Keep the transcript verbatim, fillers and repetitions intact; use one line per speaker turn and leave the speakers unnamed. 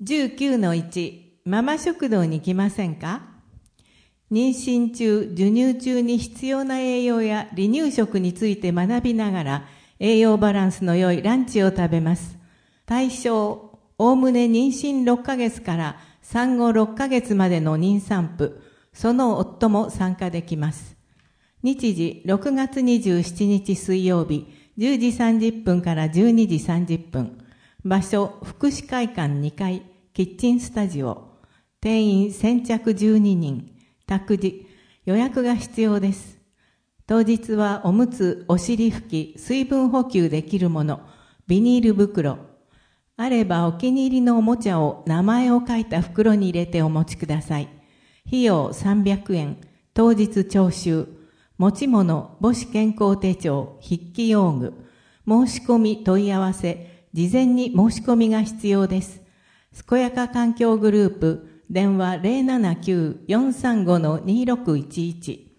じゅうきゅうのいち、ママ食堂に来ませんか？妊娠中、授乳中に必要な栄養や離乳食について学びながら、栄養バランスの良いランチを食べます。対象、おおむね妊娠ろっかげつから産後ろっかげつまでの妊産婦、その夫も参加できます。日時、ろくがつにじゅうしちにち水曜日、じゅうじさんじゅっぷんからじゅうにじさんじゅっぷん。場所、福祉会館にかい、キッチンスタジオ。定員先着じゅうににん。託児、予約が必要です。当日はおむつ、お尻拭き、水分補給できるもの、ビニール袋。あればお気に入りのおもちゃを名前を書いた袋に入れてお持ちください。費用さんびゃくえん、当日徴収。持ち物、母子健康手帳、筆記用具。申し込み問い合わせ、事前に申し込みが必要です。健やか環境グループ、電話 ゼロななきゅう よんさんご にろくいちいち。